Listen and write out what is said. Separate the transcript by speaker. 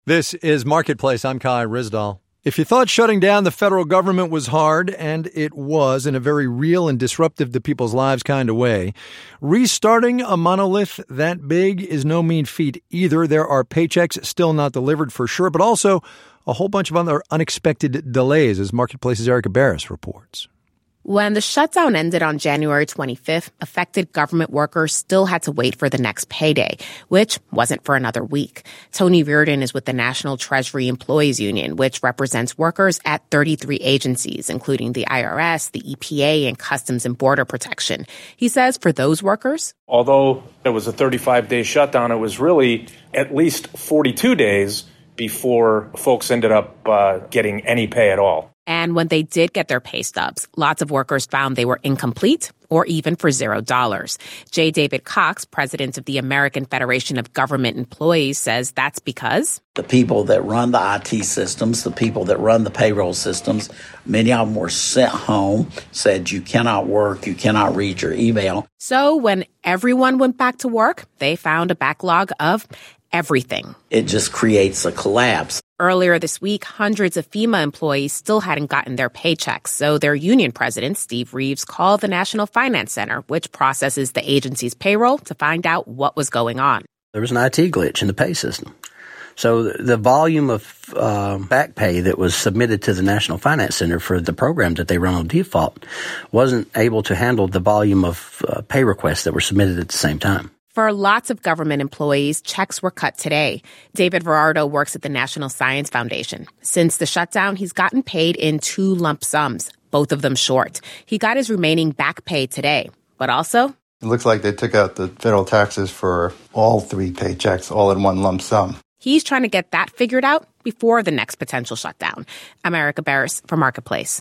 Speaker 1: This is Marketplace. I'm Kai Ryssdal. If you thought shutting down the federal government was hard, and it was in a very real and disruptive to people's lives kind of way, restarting a monolith that big is no mean feat either. There are paychecks still not delivered for sure, but also a whole bunch of other unexpected delays, as Marketplace's Erica Barris reports.
Speaker 2: When the shutdown ended on January 25th, affected government workers still had to wait for the next payday, which wasn't for another week. Tony Reardon is with the National Treasury Employees Union, which represents workers at 33 agencies, including the IRS, the EPA, and Customs and Border Protection. He says for those workers,
Speaker 3: although it was a 35-day shutdown, it was really at least 42 days before folks ended up getting any pay at all.
Speaker 2: And when they did get their pay stubs, lots of workers found they were incomplete or even for $0. J. David Cox, president of the American Federation of Government Employees, says that's because
Speaker 4: the people that run the IT systems, the people that run the payroll systems, many of them were sent home, said you cannot work, you cannot read your email.
Speaker 2: So when everyone went back to work, they found a backlog of everything.
Speaker 4: It just creates a collapse.
Speaker 2: Earlier this week, hundreds of FEMA employees still hadn't gotten their paychecks, so their union president, Steve Reeves, called the National Finance Center, which processes the agency's payroll, to find out what was going on.
Speaker 5: There was an IT glitch in the pay system. So the volume of back pay that was submitted to the National Finance Center for the program that they run on default wasn't able to handle the volume of pay requests that were submitted at the same time.
Speaker 2: For lots of government employees, checks were cut today. David Verardo works at the National Science Foundation. Since the shutdown, he's gotten paid in 2 lump sums, both of them short. He got his remaining back pay today, but also
Speaker 6: it looks like they took out the federal taxes for all 3 paychecks, all in one lump sum.
Speaker 2: He's trying to get that figured out before the next potential shutdown. I'm Erica Barris for Marketplace.